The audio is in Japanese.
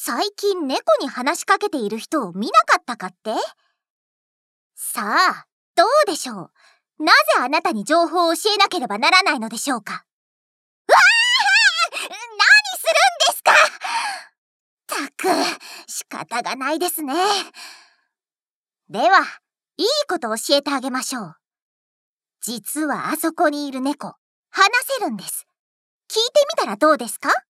最近猫に話しかけている人を見なかったかって？さあ、どうでしょう。なぜあなたに情報を教えなければならないのでしょうか。うわあ！何するんですか！仕方がないですね。では、いいこと教えてあげましょう。実はあそこにいる猫、話せるんです。聞いてみたらどうですか？